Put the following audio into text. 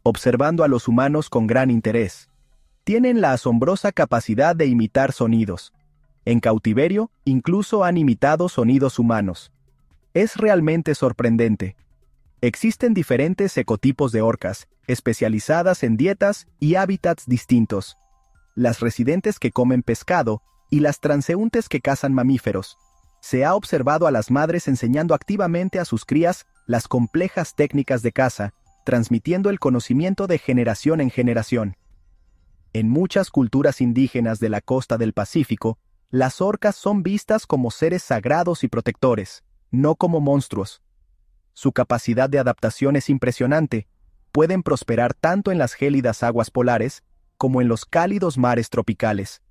observando a los humanos con gran interés. Tienen la asombrosa capacidad de imitar sonidos. En cautiverio, incluso han imitado sonidos humanos. Es realmente sorprendente. Existen diferentes ecotipos de orcas, especializadas en dietas y hábitats distintos. Las residentes que comen pescado y las transeúntes que cazan mamíferos. Se ha observado a las madres enseñando activamente a sus crías las complejas técnicas de caza, transmitiendo el conocimiento de generación en generación. En muchas culturas indígenas de la costa del Pacífico, las orcas son vistas como seres sagrados y protectores, no como monstruos. Su capacidad de adaptación es impresionante. Pueden prosperar tanto en las gélidas aguas polares como en los cálidos mares tropicales.